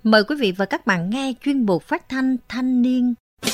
Mời quý vị và các bạn nghe chuyên mục phát thanh thanh niên.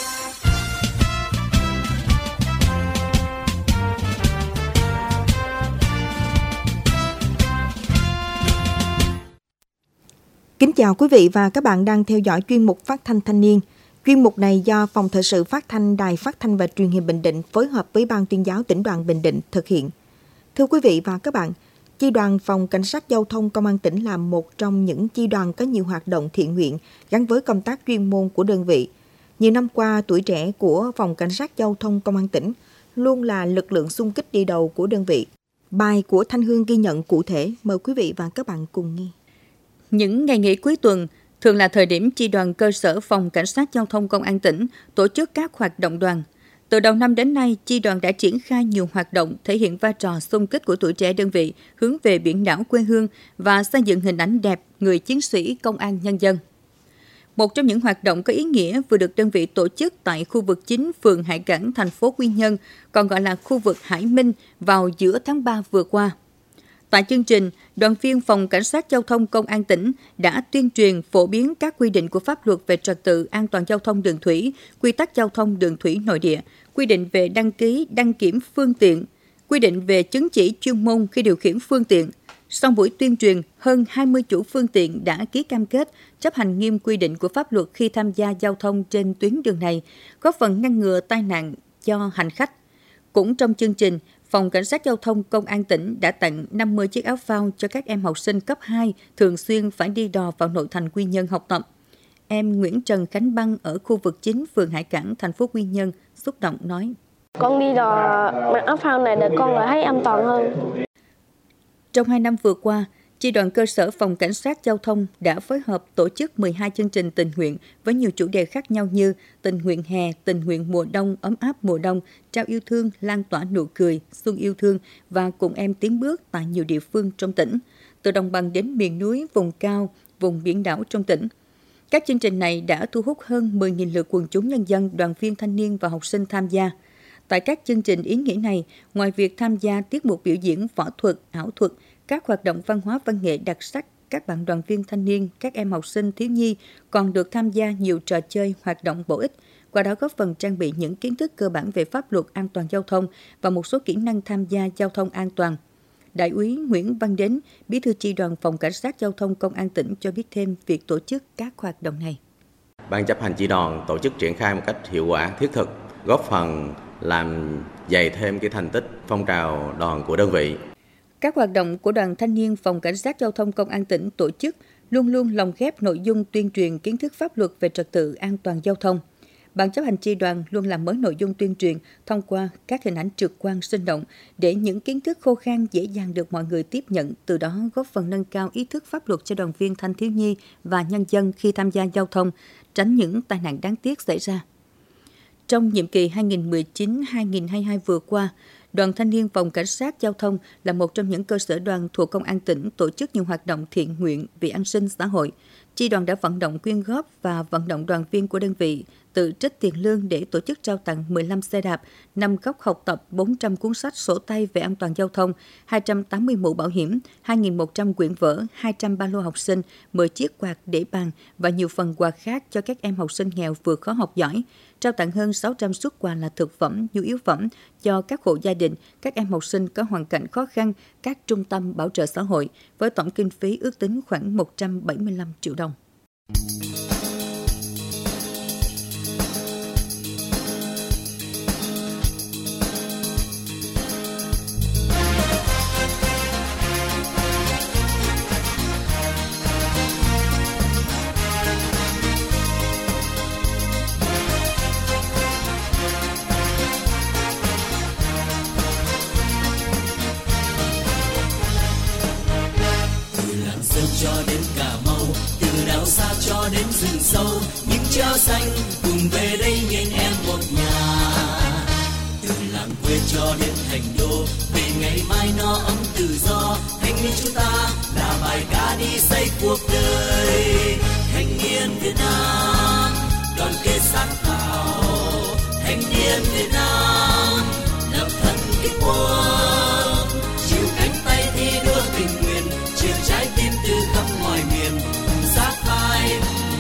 Kính chào quý vị và các bạn đang theo dõi chuyên mục phát thanh thanh niên. Chuyên mục này do Phòng Thời sự Phát thanh Đài Phát thanh và Truyền hình Bình Định phối hợp với Ban Tuyên giáo Tỉnh đoàn Bình Định thực hiện. Thưa quý vị và các bạn, Chi đoàn Phòng Cảnh sát Giao thông Công an tỉnh là một trong những chi đoàn có nhiều hoạt động thiện nguyện gắn với công tác chuyên môn của đơn vị. Nhiều năm qua, tuổi trẻ của Phòng Cảnh sát Giao thông Công an tỉnh luôn là lực lượng xung kích đi đầu của đơn vị. Bài của Thanh Hương ghi nhận cụ thể, mời quý vị và các bạn cùng nghe. Những ngày nghỉ cuối tuần thường là thời điểm chi đoàn cơ sở Phòng Cảnh sát Giao thông Công an tỉnh tổ chức các hoạt động đoàn. Từ đầu năm đến nay, chi đoàn đã triển khai nhiều hoạt động thể hiện vai trò xung kích của tuổi trẻ đơn vị hướng về biển đảo quê hương và xây dựng hình ảnh đẹp người chiến sĩ công an nhân dân. Một trong những hoạt động có ý nghĩa vừa được đơn vị tổ chức tại khu vực 9 phường Hải Cảng, thành phố Quy Nhơn, còn gọi là khu vực Hải Minh vào giữa tháng 3 vừa qua. Tại chương trình, đoàn viên Phòng Cảnh sát Giao thông Công an tỉnh đã tuyên truyền phổ biến các quy định của pháp luật về trật tự an toàn giao thông đường thủy, quy tắc giao thông đường thủy nội địa, quy định về đăng ký, đăng kiểm phương tiện, quy định về chứng chỉ chuyên môn khi điều khiển phương tiện. Sau buổi tuyên truyền, hơn 20 chủ phương tiện đã ký cam kết chấp hành nghiêm quy định của pháp luật khi tham gia giao thông trên tuyến đường này, góp phần ngăn ngừa tai nạn cho hành khách. Cũng trong chương trình, Phòng Cảnh sát Giao thông Công an tỉnh đã tặng 50 chiếc áo phao cho các em học sinh cấp 2 thường xuyên phải đi đò vào nội thành Quy Nhơn học tập. Em Nguyễn Trần Khánh Băng ở khu vực 9 phường Hải Cảng, thành phố Quy Nhơn xúc động nói: Con đi đò mặc áo phao này để con lại thấy an toàn hơn. Trong 2 năm vừa qua, Chi đoàn cơ sở Phòng Cảnh sát Giao thông đã phối hợp tổ chức 12 chương trình tình nguyện với nhiều chủ đề khác nhau như tình nguyện hè, tình nguyện mùa đông, ấm áp mùa đông, trao yêu thương, lan tỏa nụ cười, xuân yêu thương và cùng em tiến bước tại nhiều địa phương trong tỉnh, từ đồng bằng đến miền núi, vùng cao, vùng biển đảo trong tỉnh. Các chương trình này đã thu hút hơn 10.000 lượt quần chúng nhân dân, đoàn viên thanh niên và học sinh tham gia. Tại các chương trình ý nghĩa này, ngoài việc tham gia tiết mục biểu diễn võ thuật, ảo thuật, các hoạt động văn hóa văn nghệ đặc sắc, các bạn đoàn viên thanh niên, các em học sinh thiếu nhi còn được tham gia nhiều trò chơi, hoạt động bổ ích, qua đó góp phần trang bị những kiến thức cơ bản về pháp luật an toàn giao thông và một số kỹ năng tham gia giao thông an toàn. Đại úy Nguyễn Văn Đến, Bí thư Chi đoàn Phòng Cảnh sát Giao thông Công an tỉnh cho biết thêm việc tổ chức các hoạt động này. Ban chấp hành chi đoàn tổ chức triển khai một cách hiệu quả, thiết thực, góp phần làm dày thêm cái thành tích phong trào đoàn của đơn vị. Các hoạt động của Đoàn Thanh niên Phòng Cảnh sát Giao thông Công an tỉnh tổ chức luôn luôn lồng ghép nội dung tuyên truyền kiến thức pháp luật về trật tự an toàn giao thông. Ban chấp hành chi đoàn luôn làm mới nội dung tuyên truyền thông qua các hình ảnh trực quan sinh động để những kiến thức khô khan dễ dàng được mọi người tiếp nhận, từ đó góp phần nâng cao ý thức pháp luật cho đoàn viên thanh thiếu nhi và nhân dân khi tham gia giao thông, tránh những tai nạn đáng tiếc xảy ra. Trong nhiệm kỳ 2019-2022 vừa qua, Đoàn Thanh niên Phòng Cảnh sát Giao thông là một trong những cơ sở đoàn thuộc Công an tỉnh tổ chức nhiều hoạt động thiện nguyện vì an sinh xã hội. Chi đoàn đã vận động quyên góp và vận động đoàn viên của đơn vị tự trích tiền lương để tổ chức trao tặng 15 xe đạp, 5 góc học tập, 400 cuốn sách sổ tay về an toàn giao thông, 280 mũ bảo hiểm, 2.100 quyển vở, 200 ba lô học sinh, 10 chiếc quạt để bàn và nhiều phần quà khác cho các em học sinh nghèo vượt khó học giỏi. Trao tặng hơn 600 suất quà là thực phẩm, nhu yếu phẩm cho các hộ gia đình, các em học sinh có hoàn cảnh khó khăn, các trung tâm bảo trợ xã hội với tổng kinh phí ước tính khoảng 175 triệu đồng. Cho đến Cà Mau, từ đảo xa cho đến rừng sâu, những treo xanh cùng về đây nhìn em một nhà. Từ làng quê cho đến thành đô, vì ngày mai nó ấm tự do. Thanh niên chúng ta là bài ca đi xây cuộc đời. Thanh niên Việt Nam đoàn kết sáng tạo, thanh niên Việt Nam lập thân kích quân, chịu cánh tay thi đua tình nguyện, chịu trái tim từ khắp mọi miền, sát vai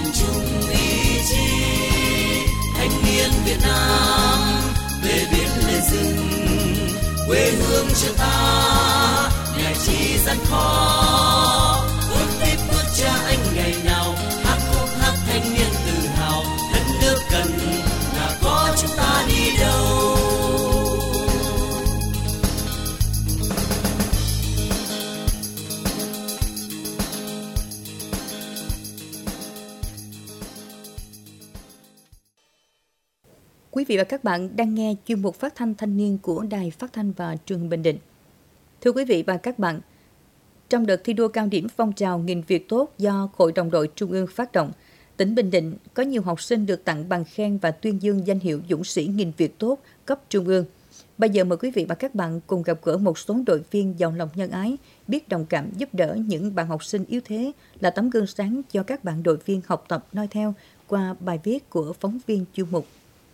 Quý vị và các bạn đang nghe chuyên mục phát thanh thanh niên của Đài Phát thanh và Truyền hình Bình Định. Thưa quý vị và các bạn, trong đợt thi đua cao điểm phong trào nghìn việc tốt do Hội đồng đội Trung ương phát động, tỉnh Bình Định có nhiều học sinh được tặng bằng khen và tuyên dương danh hiệu dũng sĩ nghìn việc tốt cấp Trung ương. Bây giờ mời quý vị và các bạn cùng gặp gỡ một số đội viên giàu lòng nhân ái, biết đồng cảm giúp đỡ những bạn học sinh yếu thế, là tấm gương sáng cho các bạn đội viên học tập noi theo qua bài viết của phóng viên chuyên mục.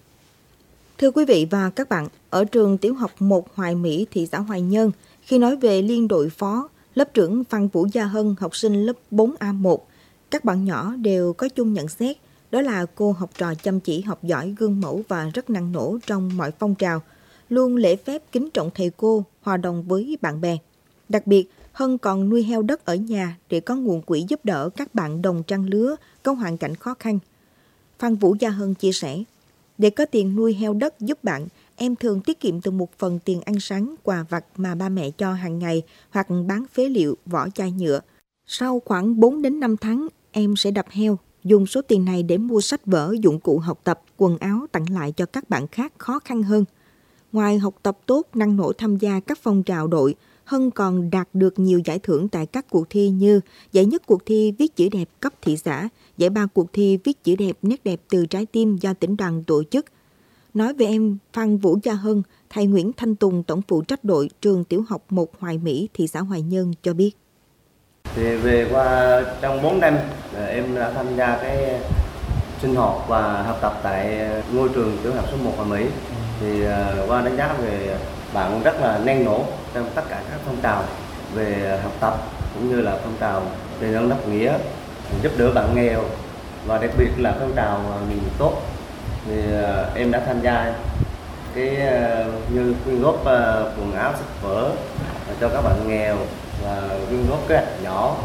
Thưa quý vị và các bạn, ở trường tiểu học 1 Hoài Mỹ, thị xã Hoài Nhơn, khi nói về liên đội phó, lớp trưởng Phan Vũ Gia Hân, học sinh lớp 4A1, các bạn nhỏ đều có chung nhận xét, đó là cô học trò chăm chỉ, học giỏi, gương mẫu và rất năng nổ trong mọi phong trào, luôn lễ phép kính trọng thầy cô, hòa đồng với bạn bè. Đặc biệt, Hân còn nuôi heo đất ở nhà để có nguồn quỹ giúp đỡ các bạn đồng trang lứa có hoàn cảnh khó khăn. Phan Vũ Gia Hân chia sẻ, để có tiền nuôi heo đất giúp bạn, em thường tiết kiệm từ một phần tiền ăn sáng, quà vặt mà ba mẹ cho hàng ngày hoặc bán phế liệu, vỏ chai nhựa. Sau khoảng 4 đến 5 tháng, em sẽ đập heo, dùng số tiền này để mua sách vở, dụng cụ học tập, quần áo tặng lại cho các bạn khác khó khăn hơn. Ngoài học tập tốt, năng nổ tham gia các phong trào đội, Hân còn đạt được nhiều giải thưởng tại các cuộc thi như giải nhất cuộc thi viết chữ đẹp cấp thị xã, giải ba cuộc thi viết chữ đẹp nét đẹp từ trái tim do tỉnh đoàn tổ chức. Nói về em Phan Vũ Gia Hân, thầy Nguyễn Thanh Tùng, tổng phụ trách đội trường tiểu học 1 Hoài Mỹ, thị xã Hoài Nhơn cho biết. Thì về qua trong 4 năm, em đã tham gia cái sinh hoạt và học tập tại ngôi trường tiểu học số 1 Hoài Mỹ. Thì qua đánh giá về bạn rất là năng nổ trong tất cả các phong trào về học tập cũng như là phong trào đền ơn đáp nghĩa, giúp đỡ bạn nghèo và đặc biệt là phong trào nghìn việc tốt. Thì em đã tham gia cái như quyên góp quần áo, sách vở cho các bạn nghèo và quyên góp cái hạt nhỏ.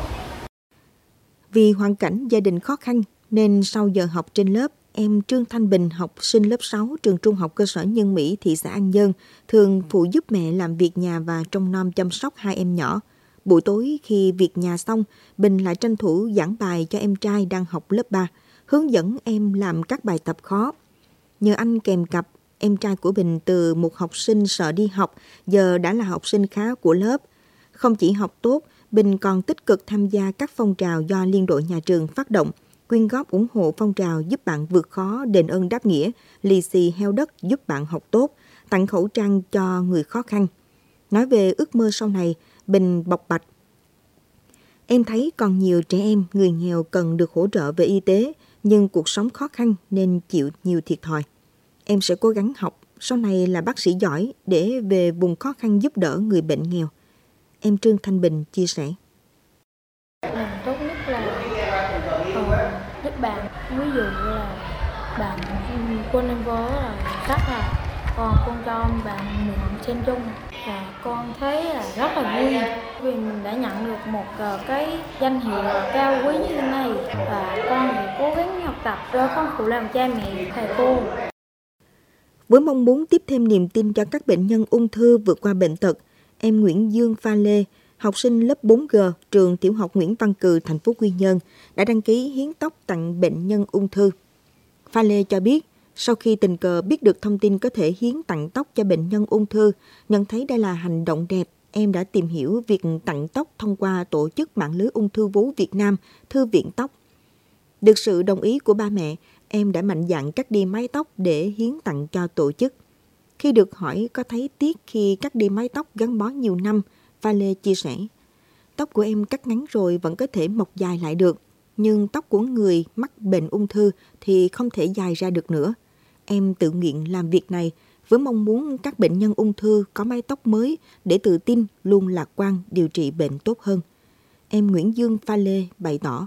Vì hoàn cảnh gia đình khó khăn nên sau giờ học trên lớp, em Trương Thanh Bình, học sinh lớp 6 trường trung học cơ sở Nhân Mỹ, thị xã An Nhơn, thường phụ giúp mẹ làm việc nhà và trông nom chăm sóc hai em nhỏ. Buổi tối khi việc nhà xong, Bình lại tranh thủ giảng bài cho em trai đang học lớp 3, hướng dẫn em làm các bài tập khó. Nhờ anh kèm cặp, em trai của Bình từ một học sinh sợ đi học, giờ đã là học sinh khá của lớp. Không chỉ học tốt, Bình còn tích cực tham gia các phong trào do liên đội nhà trường phát động, quyên góp ủng hộ phong trào giúp bạn vượt khó, đền ơn đáp nghĩa, lì xì heo đất giúp bạn học tốt, tặng khẩu trang cho người khó khăn. Nói về ước mơ sau này, Bình bộc bạch. Em thấy còn nhiều trẻ em, người nghèo cần được hỗ trợ về y tế, nhưng cuộc sống khó khăn nên chịu nhiều thiệt thòi. Em sẽ cố gắng học, sau này là bác sĩ giỏi để về vùng khó khăn giúp đỡ người bệnh nghèo. Em Trương Thanh Bình chia sẻ. Làm tốt nhất là giúp bạn, ví dụ như là bạn con em vớ là rất là con cho bạn mượn trên chung, và con thấy là rất là vui vì mình đã nhận được một cái danh hiệu cao quý như thế này, và con thì cố gắng học tập rồi không phụ lòng cha mẹ, thầy cô. Với mong muốn tiếp thêm niềm tin cho các bệnh nhân ung thư vượt qua bệnh tật, em Nguyễn Dương Pha Lê, học sinh lớp 4G, trường tiểu học Nguyễn Văn Cừ, thành phố Quy Nhơn, đã đăng ký hiến tóc tặng bệnh nhân ung thư. Pha Lê cho biết, sau khi tình cờ biết được thông tin có thể hiến tặng tóc cho bệnh nhân ung thư, nhận thấy đây là hành động đẹp, em đã tìm hiểu việc tặng tóc thông qua tổ chức mạng lưới ung thư vú Việt Nam, Thư viện Tóc. Được sự đồng ý của ba mẹ, em đã mạnh dạn cắt đi mái tóc để hiến tặng cho tổ chức. Khi được hỏi có thấy tiếc khi cắt đi mái tóc gắn bó nhiều năm, Pha Lê chia sẻ, tóc của em cắt ngắn rồi vẫn có thể mọc dài lại được, nhưng tóc của người mắc bệnh ung thư thì không thể dài ra được nữa. Em tự nguyện làm việc này với mong muốn các bệnh nhân ung thư có mái tóc mới để tự tin, luôn lạc quan điều trị bệnh tốt hơn. Em Nguyễn Dương Pha Lê bày tỏ.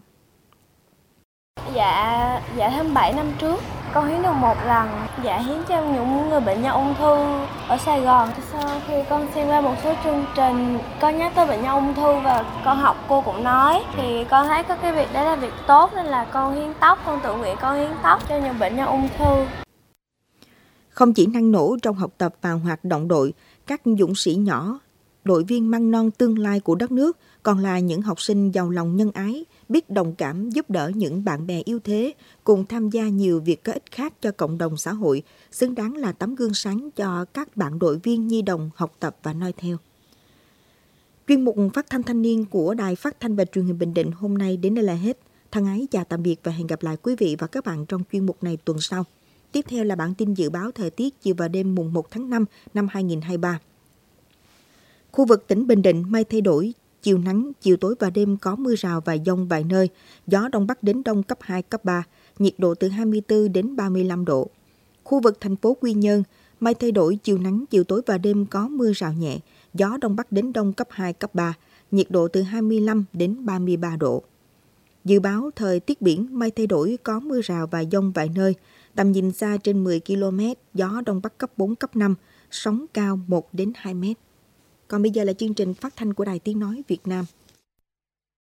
Dạ tháng 7 năm trước, con hiến được một lần, hiến cho những người bệnh nhân ung thư ở Sài Gòn. Sau khi con xem qua một số chương trình, con nhắc tới bệnh nhân ung thư và con học cô cũng nói, thì con thấy có cái việc đó là việc tốt nên là con hiến tóc, con tự nguyện con hiến tóc cho những bệnh nhân ung thư. Không chỉ năng nổ trong học tập và hoạt động đội, các dũng sĩ nhỏ, đội viên măng non tương lai của đất nước còn là những học sinh giàu lòng nhân ái, biết đồng cảm giúp đỡ những bạn bè yếu thế, cùng tham gia nhiều việc có ích khác cho cộng đồng xã hội, xứng đáng là tấm gương sáng cho các bạn đội viên nhi đồng học tập và noi theo. Chuyên mục phát thanh thanh niên của Đài Phát thanh và Truyền hình Bình Định hôm nay đến đây là hết. Thân ái chào tạm biệt và hẹn gặp lại quý vị và các bạn trong chuyên mục này tuần sau. Tiếp theo là bản tin dự báo thời tiết chiều và đêm mùng 1 tháng 5 năm 2023. Khu vực tỉnh Bình Định mây thay đổi, chiều nắng, chiều tối và đêm có mưa rào và dông vài nơi, gió Đông Bắc đến Đông cấp 2, cấp 3, nhiệt độ từ 24 đến 35 độ. Khu vực thành phố Quy Nhơn, mây thay đổi, chiều nắng, chiều tối và đêm có mưa rào nhẹ, gió Đông Bắc đến Đông cấp 2, cấp 3, nhiệt độ từ 25 đến 33 độ. Dự báo thời tiết biển mây thay đổi, có mưa rào và dông vài nơi, tầm nhìn xa trên 10 km, gió Đông Bắc cấp 4, cấp 5, sóng cao 1 đến 2 mét. Còn bây giờ là chương trình phát thanh của Đài Tiếng Nói Việt Nam.